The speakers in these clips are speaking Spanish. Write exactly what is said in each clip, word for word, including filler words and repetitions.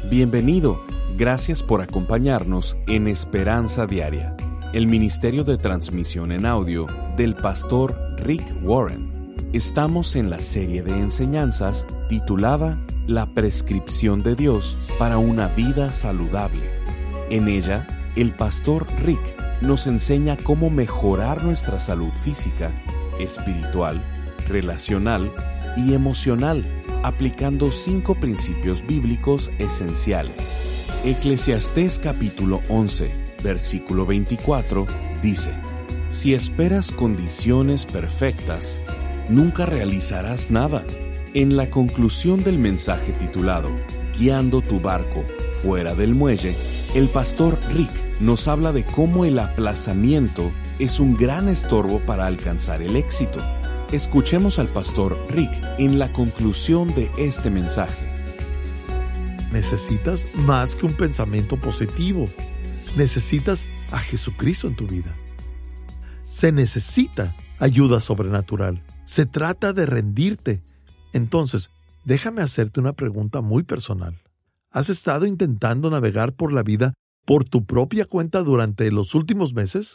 Bienvenido. Gracias por acompañarnos en Esperanza Diaria, el ministerio de transmisión en audio del pastor Rick Warren. Estamos en la serie de enseñanzas titulada La prescripción de Dios para una vida saludable. En ella, el pastor Rick nos enseña cómo mejorar nuestra salud física, espiritual, relacional y emocional, aplicando cinco principios bíblicos esenciales. Eclesiastés capítulo once, versículo veinticuatro, dice: Si esperas condiciones perfectas, nunca realizarás nada. En la conclusión del mensaje titulado Guiando tu barco fuera del muelle, el pastor Rick nos habla de cómo el aplazamiento es un gran estorbo para alcanzar el éxito. Escuchemos al pastor Rick en la conclusión de este mensaje. Necesitas más que un pensamiento positivo. Necesitas a Jesucristo en tu vida. Se necesita ayuda sobrenatural. Se trata de rendirte. Entonces, déjame hacerte una pregunta muy personal. ¿Has estado intentando navegar por la vida por tu propia cuenta durante los últimos meses?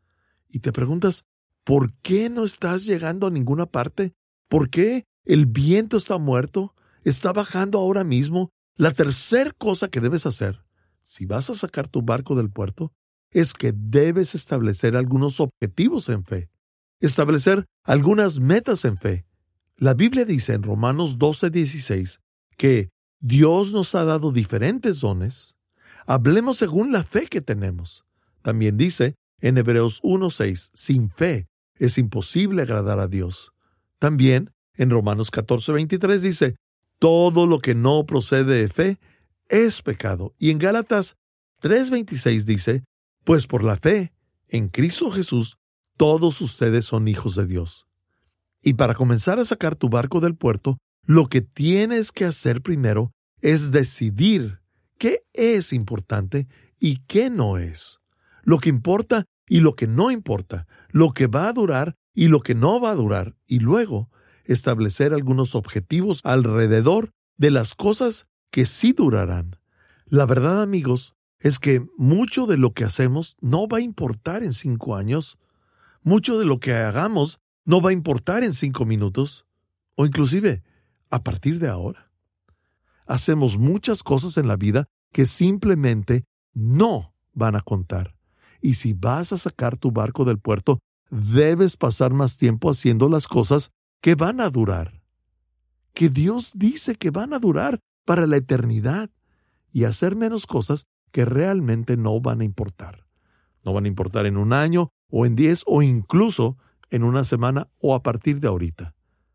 Y te preguntas, ¿por qué no estás llegando a ninguna parte? ¿Por qué el viento está muerto? ¿Está bajando ahora mismo? La tercera cosa que debes hacer, si vas a sacar tu barco del puerto, es que debes establecer algunos objetivos en fe. Establecer algunas metas en fe. La Biblia dice en Romanos doce dieciséis que Dios nos ha dado diferentes dones. Hablemos según la fe que tenemos. También dice en Hebreos uno seis, sin fe es imposible agradar a Dios. También en Romanos catorce veintitrés dice, todo lo que no procede de fe es pecado. Y en Gálatas tres veintiséis dice, pues por la fe en Cristo Jesús, todos ustedes son hijos de Dios. Y para comenzar a sacar tu barco del puerto, lo que tienes que hacer primero es decidir qué es importante y qué no es. Lo que importa y lo que no importa, lo que va a durar y lo que no va a durar, y luego establecer algunos objetivos alrededor de las cosas que sí durarán. La verdad, amigos, es que mucho de lo que hacemos no va a importar en cinco años. Mucho de lo que hagamos no va a importar en cinco minutos, o inclusive a partir de ahora. Hacemos muchas cosas en la vida que simplemente no van a contar. Y si vas a sacar tu barco del puerto, debes pasar más tiempo haciendo las cosas que van a durar, que Dios dice que van a durar para la eternidad, y hacer menos cosas que realmente no van a importar. No van a importar en un año, o en diez, o incluso en una semana, o a partir de ahorita.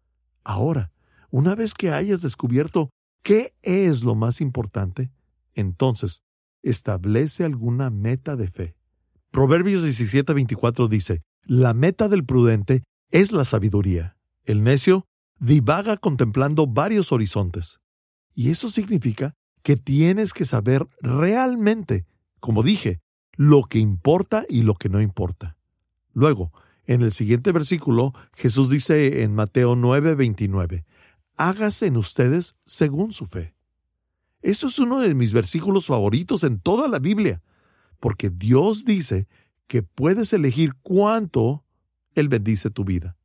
Ahora, una vez que hayas descubierto qué es lo más importante, entonces establece alguna meta de fe. Proverbios diecisiete veinticuatro dice, la meta del prudente es la sabiduría. El necio divaga contemplando varios horizontes. Y eso significa que tienes que saber realmente, como dije, lo que importa y lo que no importa. Luego, en el siguiente versículo, Jesús dice en Mateo nueve veintinueve, hágase en ustedes según su fe. Esto es uno de mis versículos favoritos en toda la Biblia, porque Dios dice que puedes elegir cuánto Él bendice tu vida.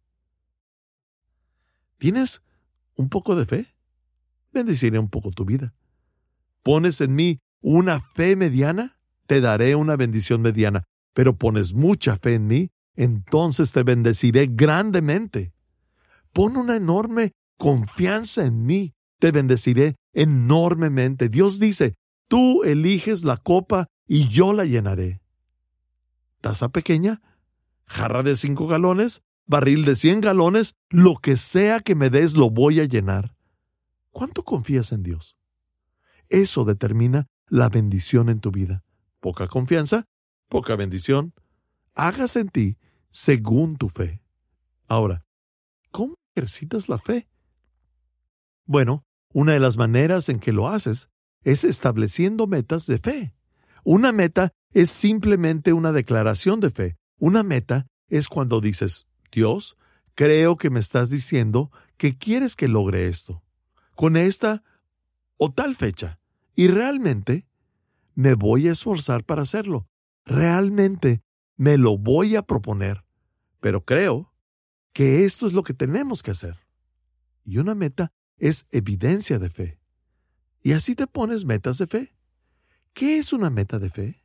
¿Tienes un poco de fe? Bendeciré un poco tu vida. ¿Pones en mí una fe mediana? Te daré una bendición mediana. Pero pones mucha fe en mí, entonces te bendeciré grandemente. Pon una enorme confianza en mí, te bendeciré enormemente. Dios dice, tú eliges la copa y yo la llenaré. ¿Taza pequeña? ¿Jarra de cinco galones? ¿Barril de cien galones? Lo que sea que me des lo voy a llenar. ¿Cuánto confías en Dios? Eso determina la bendición en tu vida. Poca confianza, poca bendición. Hágase en ti según tu fe. Ahora, ¿cómo ejercitas la fe? Bueno, una de las maneras en que lo haces es estableciendo metas de fe. Una meta es simplemente una declaración de fe. Una meta es cuando dices, Dios, creo que me estás diciendo que quieres que logre esto, con esta o tal fecha, Y realmente me voy a esforzar para hacerlo. Realmente me lo voy a proponer. Pero creo que esto es lo que tenemos que hacer. Y una meta es evidencia de fe. Y así te pones metas de fe. ¿Qué es una meta de fe?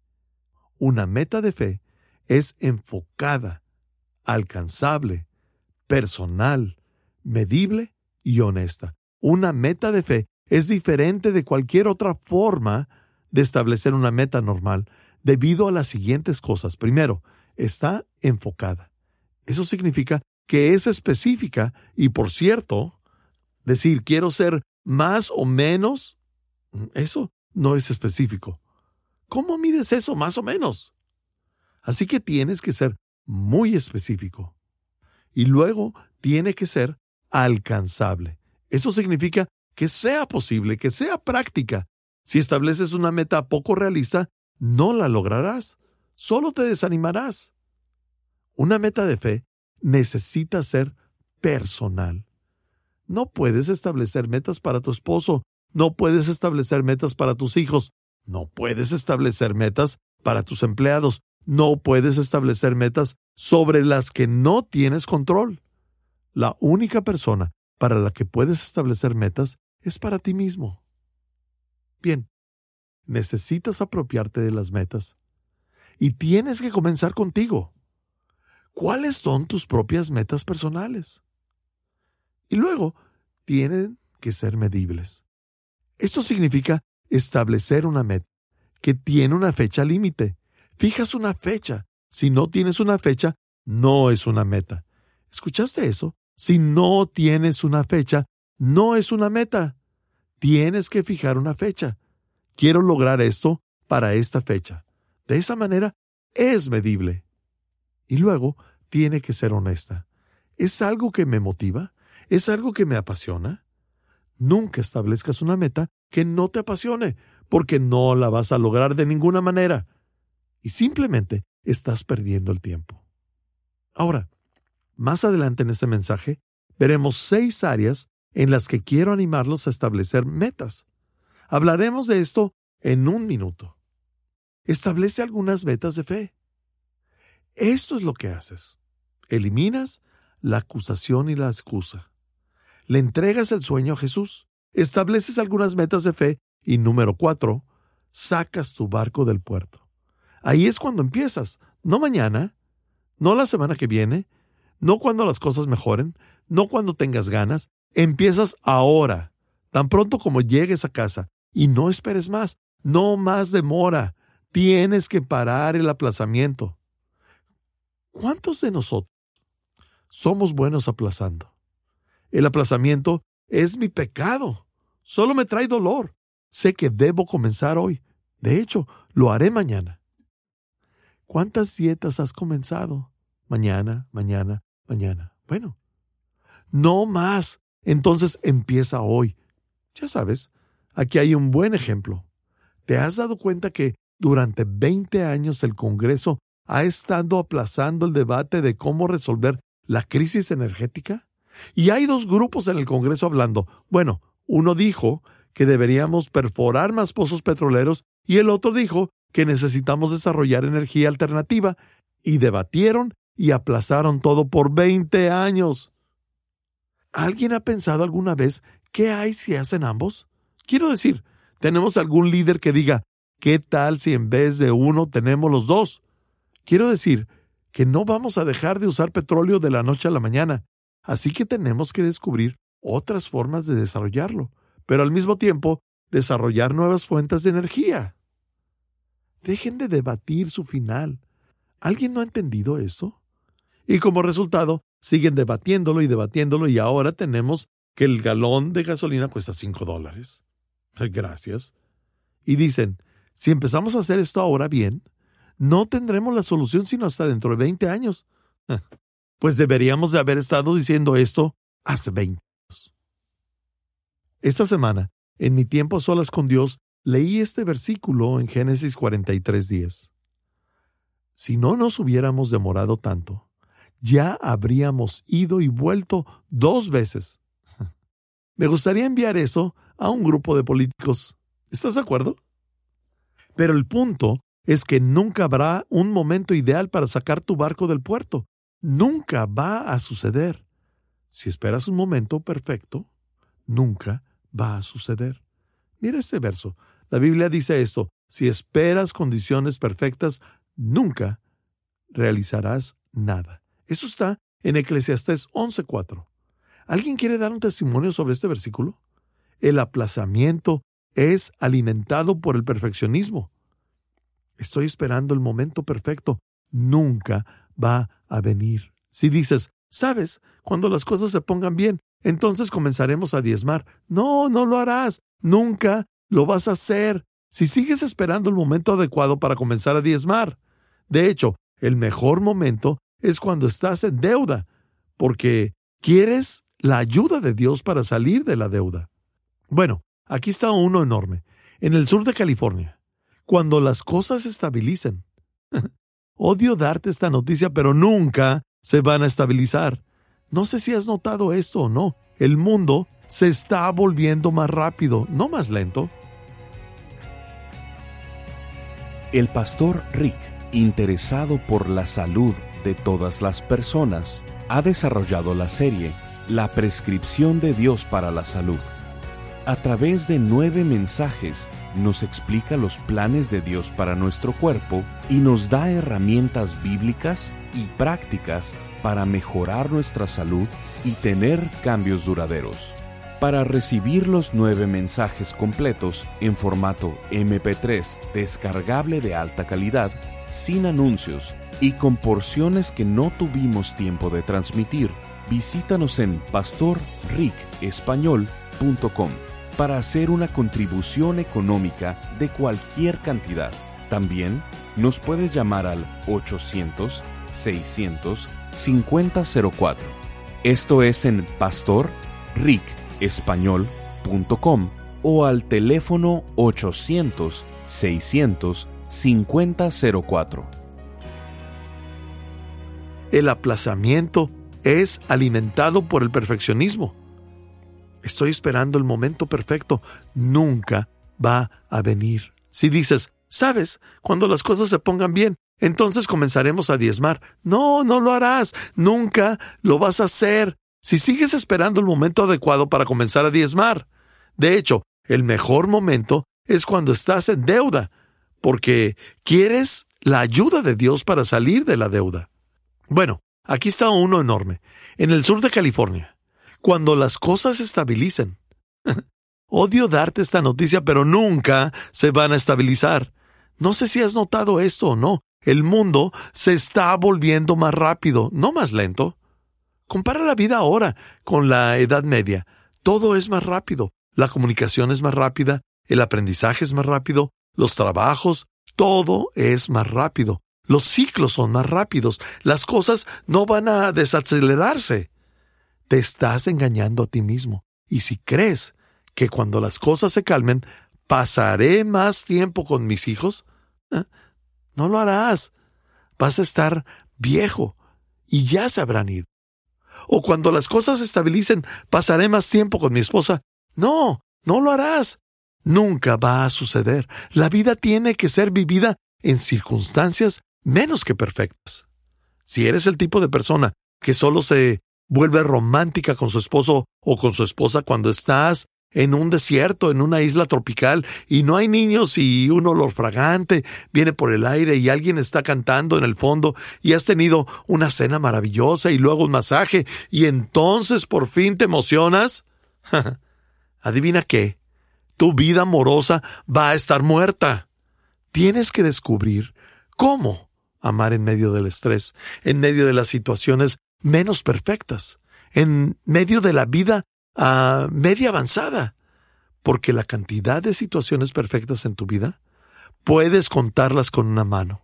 Una meta de fe es enfocada, alcanzable, personal, medible y honesta. Una meta de fe es diferente de cualquier otra forma de establecer una meta normal debido a las siguientes cosas. Primero, está enfocada. Eso significa que es específica y, por cierto, decir quiero ser más o menos, eso no es específico. ¿Cómo mides eso más o menos? Así que tienes que ser muy específico. Y luego tiene que ser alcanzable. Eso significa que sea posible, que sea práctica. Si estableces una meta poco realista, no la lograrás. Solo te desanimarás. Una meta de fe necesita ser personal. No puedes establecer metas para tu esposo. No puedes establecer metas para tus hijos. No puedes establecer metas para tus empleados. No puedes establecer metas sobre las que no tienes control. La única persona para la que puedes establecer metas es para ti mismo. Bien, necesitas apropiarte de las metas. Y tienes que comenzar contigo. ¿Cuáles son tus propias metas personales? Y luego, tienen que ser medibles. Esto significa establecer una meta que tiene una fecha límite. Fijas una fecha. Si no tienes una fecha, no es una meta. ¿Escuchaste eso? Si no tienes una fecha, no es una meta. Tienes que fijar una fecha. Quiero lograr esto para esta fecha. De esa manera, es medible. Y luego, tiene que ser honesta. ¿Es algo que me motiva? ¿Es algo que me apasiona? Nunca establezcas una meta que no te apasione, porque no la vas a lograr de ninguna manera. Y simplemente estás perdiendo el tiempo. Ahora, más adelante en este mensaje, veremos seis áreas en las que quiero animarlos a establecer metas. Hablaremos de esto en un minuto. Establece algunas metas de fe. Esto es lo que haces. Eliminas la acusación y la excusa. Le entregas el sueño a Jesús. Estableces algunas metas de fe. Y número cuatro, sacas tu barco del puerto. Ahí es cuando empiezas. No mañana, no la semana que viene, no cuando las cosas mejoren, no cuando tengas ganas. Empiezas ahora, tan pronto como llegues a casa. Y no esperes más. No más demora. Tienes que parar el aplazamiento. ¿Cuántos de nosotros somos buenos aplazando? El aplazamiento es mi pecado. Solo me trae dolor. Sé que debo comenzar hoy. De hecho, lo haré mañana. ¿Cuántas dietas has comenzado? Mañana, mañana, mañana. Bueno, no más. Entonces empieza hoy. Ya sabes, aquí hay un buen ejemplo. ¿Te has dado cuenta que durante veinte años el Congreso ha estado aplazando el debate de cómo resolver la crisis energética? Y hay dos grupos en el Congreso hablando. Bueno, uno dijo que deberíamos perforar más pozos petroleros y el otro dijo que necesitamos desarrollar energía alternativa, y debatieron y aplazaron todo por veinte años. ¿Alguien ha pensado alguna vez qué hay si hacen ambos? Quiero decir, ¿tenemos algún líder que diga, ¿qué tal si en vez de uno tenemos los dos? Quiero decir que no vamos a dejar de usar petróleo de la noche a la mañana, así que tenemos que descubrir otras formas de desarrollarlo, pero al mismo tiempo desarrollar nuevas fuentes de energía. Dejen de debatir su final. ¿Alguien no ha entendido esto? Y como resultado, siguen debatiéndolo y debatiéndolo y ahora tenemos que el galón de gasolina cuesta cinco dólares. Gracias. Y dicen, si empezamos a hacer esto ahora bien, no tendremos la solución sino hasta dentro de veinte años. Pues deberíamos de haber estado diciendo esto hace veinte años. Esta semana, en mi tiempo a solas con Dios, leí este versículo en Génesis cuarenta y tres diez. Si no nos hubiéramos demorado tanto, ya habríamos ido y vuelto dos veces. Me gustaría enviar eso a un grupo de políticos. ¿Estás de acuerdo? Pero el punto es que nunca habrá un momento ideal para sacar tu barco del puerto. Nunca va a suceder. Si esperas un momento perfecto, nunca va a suceder. Mira este verso. La Biblia dice esto: si esperas condiciones perfectas, nunca realizarás nada. Eso está en Eclesiastés once cuatro. ¿Alguien quiere dar un testimonio sobre este versículo? El aplazamiento es alimentado por el perfeccionismo. Estoy esperando el momento perfecto. Nunca va a venir. Si dices, ¿sabes? Cuando las cosas se pongan bien, entonces comenzaremos a diezmar. No, no lo harás. Nunca lo vas a hacer si sigues esperando el momento adecuado para comenzar a diezmar. De hecho, el mejor momento es cuando estás en deuda, porque quieres la ayuda de Dios para salir de la deuda. Bueno, aquí está uno enorme. En el sur de California, cuando las cosas se estabilicen. Odio darte esta noticia, pero nunca se van a estabilizar. No sé si has notado esto o no. El mundo se está volviendo más rápido, no más lento. El pastor Rick, interesado por la salud de todas las personas, ha desarrollado la serie La Prescripción de Dios para la Salud. A través de nueve mensajes, nos explica los planes de Dios para nuestro cuerpo y nos da herramientas bíblicas y prácticas para mejorar nuestra salud y tener cambios duraderos. Para recibir los nueve mensajes completos en formato eme pe tres descargable de alta calidad, sin anuncios y con porciones que no tuvimos tiempo de transmitir, visítanos en pastor rick español punto com para hacer una contribución económica de cualquier cantidad. También nos puedes llamar al ochocientos, seiscientos, cincuenta cero cuatro. Esto es en pastor rick español punto com o al teléfono ochocientos, seiscientos, cincuenta cero cuatro. El aplazamiento es alimentado por el perfeccionismo. Estoy esperando el momento perfecto. Nunca va a venir. Si dices, ¿sabes? Cuando las cosas se pongan bien, entonces comenzaremos a diezmar. No, no lo harás. Nunca lo vas a hacer si sigues esperando el momento adecuado para comenzar a diezmar. De hecho, el mejor momento es cuando estás en deuda, porque quieres la ayuda de Dios para salir de la deuda. Bueno, aquí está uno enorme. En el sur de California, cuando las cosas se estabilicen. Odio darte esta noticia, pero nunca se van a estabilizar. No sé si has notado esto o no. El mundo se está volviendo más rápido, no más lento. Compara la vida ahora con la Edad Media. Todo es más rápido. La comunicación es más rápida, el aprendizaje es más rápido, los trabajos, todo es más rápido. Los ciclos son más rápidos. Las cosas no van a desacelerarse. Te estás engañando a ti mismo. Y si crees que cuando las cosas se calmen, pasaré más tiempo con mis hijos, ¿eh? No lo harás. Vas a estar viejo y ya se habrán ido. O cuando las cosas se estabilicen, pasaré más tiempo con mi esposa. No, no lo harás. Nunca va a suceder. La vida tiene que ser vivida en circunstancias menos que perfectas. Si eres el tipo de persona que solo se vuelve romántica con su esposo o con su esposa cuando estás en un desierto, en una isla tropical, y no hay niños y un olor fragante viene por el aire y alguien está cantando en el fondo y has tenido una cena maravillosa y luego un masaje y entonces por fin te emocionas, adivina qué, tu vida amorosa va a estar muerta. Tienes que descubrir cómo amar en medio del estrés, en medio de las situaciones menos perfectas, en medio de la vida a media avanzada, porque la cantidad de situaciones perfectas en tu vida puedes contarlas con una mano.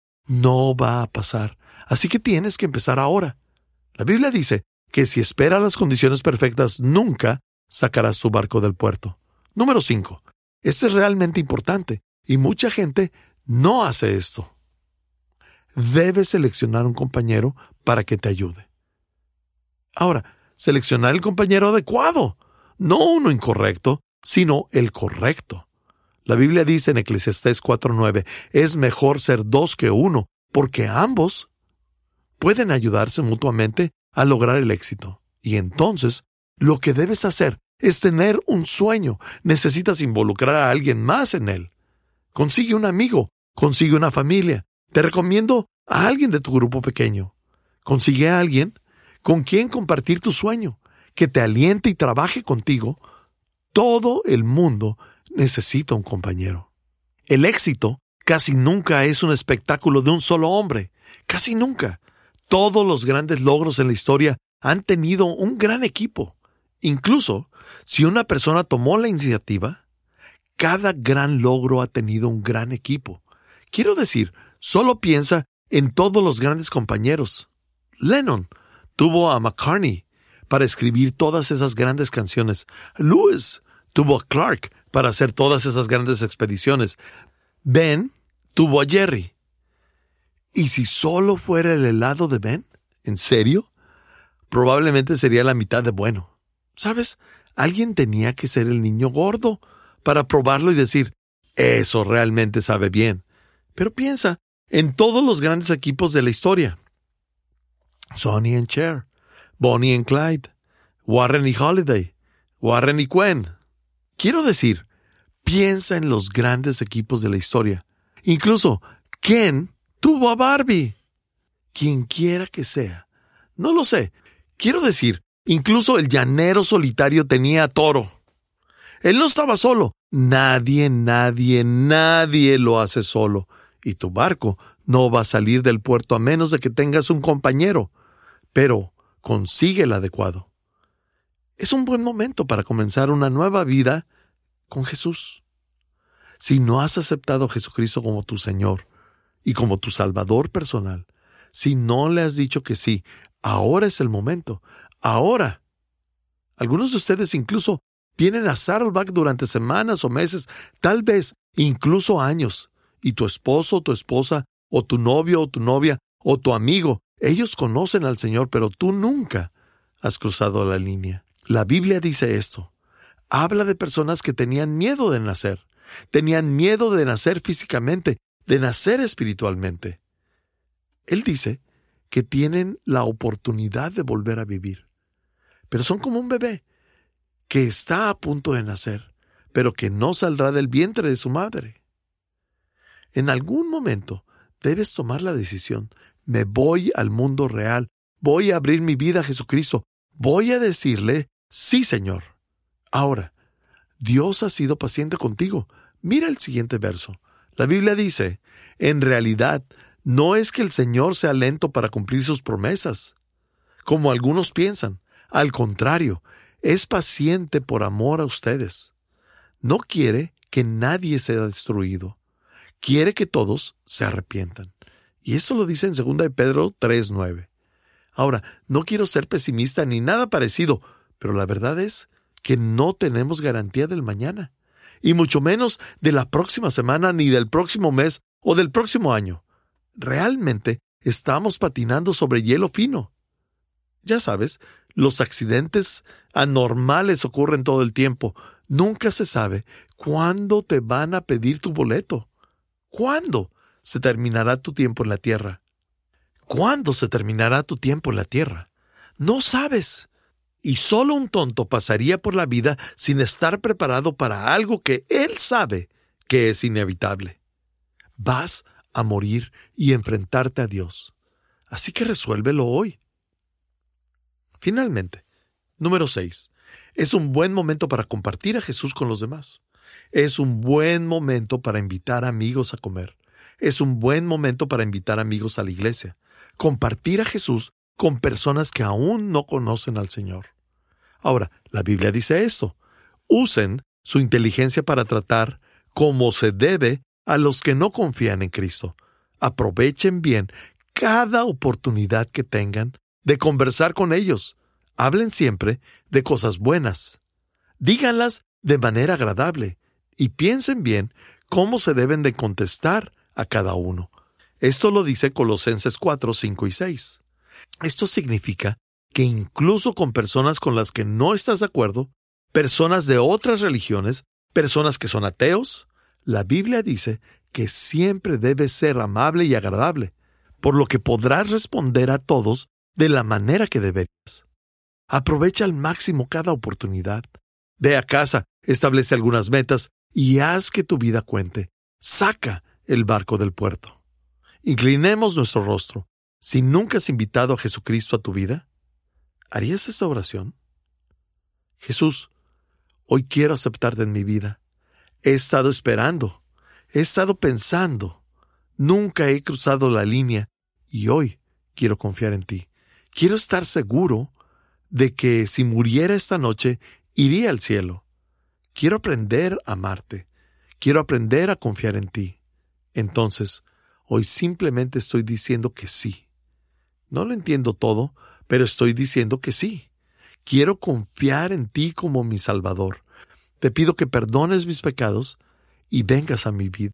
No va a pasar, así que tienes que empezar ahora. La Biblia dice que si esperas las condiciones perfectas, nunca sacarás tu barco del puerto. Número cinco. Este es realmente importante y mucha gente no hace esto. Debes seleccionar un compañero para que te ayude. Ahora, seleccionar el compañero adecuado, no uno incorrecto, sino el correcto. La Biblia dice en Eclesiastés cuatro nueve, es mejor ser dos que uno, porque ambos pueden ayudarse mutuamente a lograr el éxito. Y entonces, lo que debes hacer es tener un sueño. Necesitas involucrar a alguien más en él. Consigue un amigo, consigue una familia. Te recomiendo a alguien de tu grupo pequeño. Consigue a alguien con quien compartir tu sueño, que te aliente y trabaje contigo. Todo el mundo necesita un compañero. El éxito casi nunca es un espectáculo de un solo hombre. Casi nunca. Todos los grandes logros en la historia han tenido un gran equipo. Incluso, si una persona tomó la iniciativa, cada gran logro ha tenido un gran equipo. Quiero decir, solo piensa en todos los grandes compañeros. Lennon tuvo a McCartney para escribir todas esas grandes canciones. Lewis tuvo a Clark para hacer todas esas grandes expediciones. Ben tuvo a Jerry. ¿Y si solo fuera el helado de Ben? ¿En serio? Probablemente sería la mitad de bueno. ¿Sabes? Alguien tenía que ser el niño gordo para probarlo y decir, eso realmente sabe bien. Pero piensa en todos los grandes equipos de la historia. Sonny and Cher, Bonnie and Clyde, Warren y Holiday, Warren y Gwen. Quiero decir, piensa en los grandes equipos de la historia. Incluso Ken tuvo a Barbie. Quien quiera que sea. No lo sé. Quiero decir, incluso el llanero solitario tenía a Toro. Él no estaba solo. Nadie, nadie, nadie lo hace solo. Y tu barco no va a salir del puerto a menos de que tengas un compañero. Pero consigue el adecuado. Es un buen momento para comenzar una nueva vida con Jesús. Si no has aceptado a Jesucristo como tu Señor y como tu Salvador personal, si no le has dicho que sí, ahora es el momento. Ahora. Algunos de ustedes incluso vienen a Saddleback durante semanas o meses, tal vez incluso años, y tu esposo o tu esposa, o tu novio o tu novia, o tu amigo, ellos conocen al Señor, pero tú nunca has cruzado la línea. La Biblia dice esto. Habla de personas que tenían miedo de nacer. Tenían miedo de nacer físicamente, de nacer espiritualmente. Él dice que tienen la oportunidad de volver a vivir. Pero son como un bebé que está a punto de nacer, pero que no saldrá del vientre de su madre. En algún momento debes tomar la decisión. Me voy al mundo real. Voy a abrir mi vida a Jesucristo. Voy a decirle, sí, Señor. Ahora, Dios ha sido paciente contigo. Mira el siguiente verso. La Biblia dice, en realidad, no es que el Señor sea lento para cumplir sus promesas, como algunos piensan. Al contrario, es paciente por amor a ustedes. No quiere que nadie sea destruido. Quiere que todos se arrepientan. Y eso lo dice en segunda de Pedro tres nueve. Ahora, no quiero ser pesimista ni nada parecido, pero la verdad es que no tenemos garantía del mañana, y mucho menos de la próxima semana, ni del próximo mes o del próximo año. Realmente estamos patinando sobre hielo fino. Ya sabes, los accidentes anormales ocurren todo el tiempo. Nunca se sabe cuándo te van a pedir tu boleto. ¿Cuándo se terminará tu tiempo en la tierra? ¿Cuándo se terminará tu tiempo en la tierra? No sabes. Y solo un tonto pasaría por la vida sin estar preparado para algo que él sabe que es inevitable. Vas a morir y enfrentarte a Dios. Así que resuélvelo hoy. Finalmente, número seis. Es un buen momento para compartir a Jesús con los demás. Es un buen momento para invitar amigos a comer. Es un buen momento para invitar amigos a la iglesia. Compartir a Jesús con personas que aún no conocen al Señor. Ahora, la Biblia dice esto. Usen su inteligencia para tratar como se debe a los que no confían en Cristo. Aprovechen bien cada oportunidad que tengan de conversar con ellos. Hablen siempre de cosas buenas. Díganlas de manera agradable y piensen bien cómo se deben de contestar a cada uno. Esto lo dice Colosenses cuatro, cinco y seis. Esto significa que incluso con personas con las que no estás de acuerdo, personas de otras religiones, personas que son ateos, La Biblia dice que siempre debes ser amable y agradable, por lo que podrás responder a todos de la manera que deberías. Aprovecha al máximo cada oportunidad. Ve a casa, establece algunas metas y haz que tu vida cuente. Saca el barco del puerto. Inclinemos nuestro rostro. Si nunca has invitado a Jesucristo a tu vida, ¿harías esta oración? Jesús, hoy quiero aceptarte en mi vida. He estado esperando, he estado pensando, nunca he cruzado la línea y hoy quiero confiar en ti. Quiero estar seguro de que si muriera esta noche, iría al cielo. Quiero aprender a amarte. Quiero aprender a confiar en ti. Entonces, hoy simplemente estoy diciendo que sí. No lo entiendo todo, pero estoy diciendo que sí. Quiero confiar en ti como mi Salvador. Te pido que perdones mis pecados y vengas a mi vida.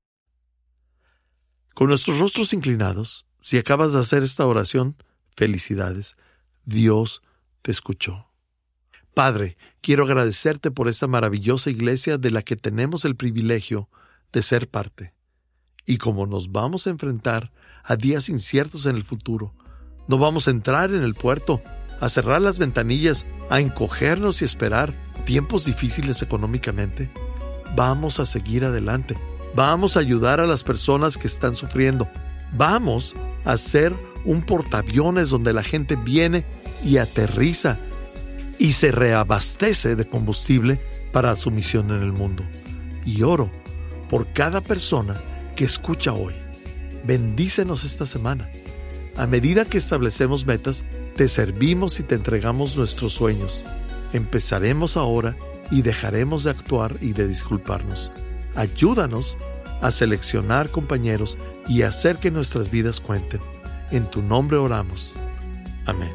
Con nuestros rostros inclinados, si acabas de hacer esta oración, felicidades. Dios te escuchó. Padre, quiero agradecerte por esta maravillosa iglesia de la que tenemos el privilegio de ser parte. Y como nos vamos a enfrentar a días inciertos en el futuro, no vamos a entrar en el puerto, a cerrar las ventanillas, a encogernos y esperar tiempos difíciles económicamente. Vamos a seguir adelante. Vamos a ayudar a las personas que están sufriendo. Vamos a ser un portaaviones donde la gente viene y aterriza y se reabastece de combustible para su misión en el mundo. Y oro por cada persona que escucha hoy. Bendícenos esta semana. A medida que establecemos metas, te servimos y te entregamos nuestros sueños. Empezaremos ahora y dejaremos de actuar y de disculparnos. Ayúdanos a seleccionar compañeros y hacer que nuestras vidas cuenten. En tu nombre oramos. Amén.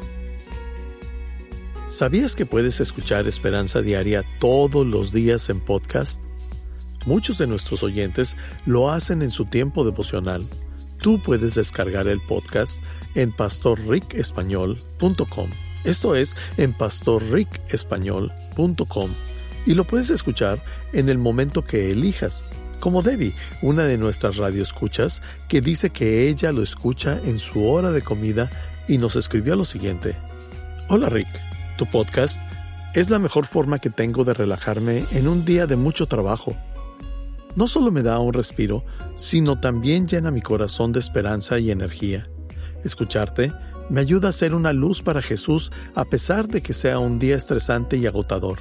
¿Sabías que puedes escuchar Esperanza Diaria todos los días en podcast? Muchos de nuestros oyentes lo hacen en su tiempo devocional. Tú puedes descargar el podcast en pastor rick español punto com. Esto es en pastor rick español punto com. Y lo puedes escuchar en el momento que elijas, como Debbie, una de nuestras radioescuchas, que dice que ella lo escucha en su hora de comida y nos escribió lo siguiente. Hola Rick, tu podcast es la mejor forma que tengo de relajarme en un día de mucho trabajo. No solo me da un respiro, sino también llena mi corazón de esperanza y energía. Escucharte me ayuda a ser una luz para Jesús a pesar de que sea un día estresante y agotador.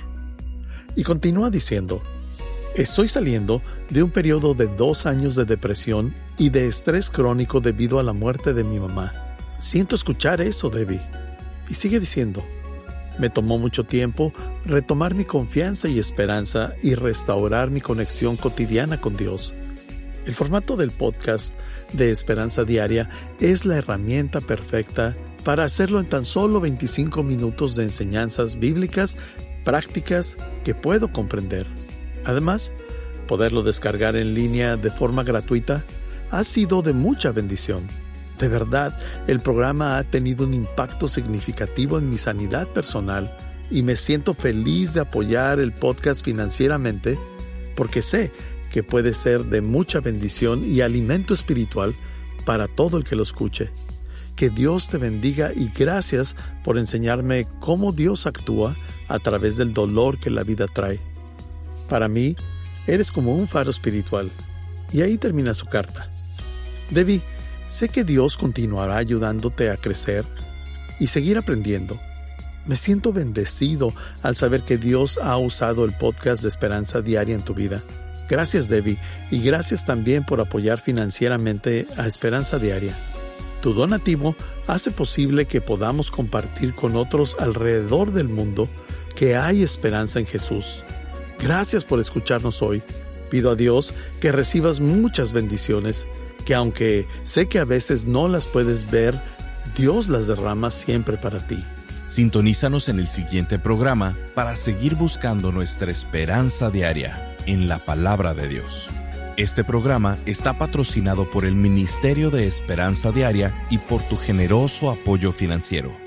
Y continúa diciendo, estoy saliendo de un periodo de dos años de depresión y de estrés crónico debido a la muerte de mi mamá. Siento escuchar eso, Debbie. Y sigue diciendo, me tomó mucho tiempo retomar mi confianza y esperanza y restaurar mi conexión cotidiana con Dios. El formato del podcast de Esperanza Diaria es la herramienta perfecta para hacerlo en tan solo veinticinco minutos de enseñanzas bíblicas prácticas que puedo comprender. Además, poderlo descargar en línea de forma gratuita ha sido de mucha bendición. De verdad, el programa ha tenido un impacto significativo en mi sanidad personal y me siento feliz de apoyar el podcast financieramente porque sé que puede ser de mucha bendición y alimento espiritual para todo el que lo escuche. Que Dios te bendiga y gracias por enseñarme cómo Dios actúa a través del dolor que la vida trae. Para mí, eres como un faro espiritual. Y ahí termina su carta. Debbie, sé que Dios continuará ayudándote a crecer y seguir aprendiendo. Me siento bendecido al saber que Dios ha usado el podcast de Esperanza Diaria en tu vida. Gracias, Debbie, y gracias también por apoyar financieramente a Esperanza Diaria. Tu donativo hace posible que podamos compartir con otros alrededor del mundo que hay esperanza en Jesús. Gracias por escucharnos hoy. Pido a Dios que recibas muchas bendiciones, que aunque sé que a veces no las puedes ver, Dios las derrama siempre para ti. Sintonízanos en el siguiente programa para seguir buscando nuestra esperanza diaria en la Palabra de Dios. Este programa está patrocinado por el Ministerio de Esperanza Diaria y por tu generoso apoyo financiero.